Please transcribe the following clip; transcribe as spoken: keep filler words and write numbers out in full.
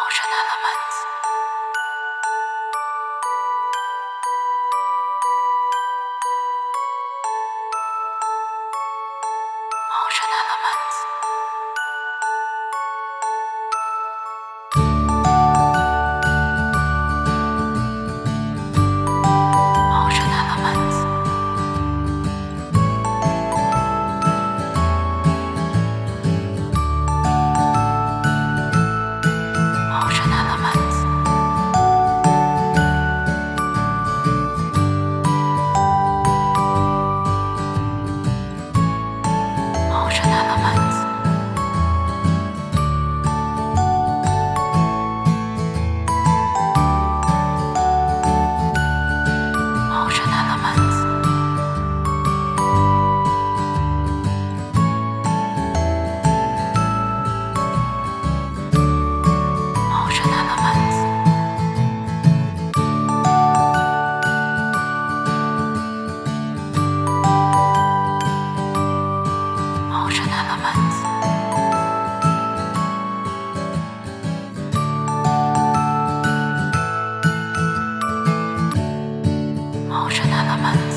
Ocean elements. Ocean elements. Ocean elements. Ocean elements. Ocean elements. Ocean elements. Ocean elements. Ocean elements. Ocean elements.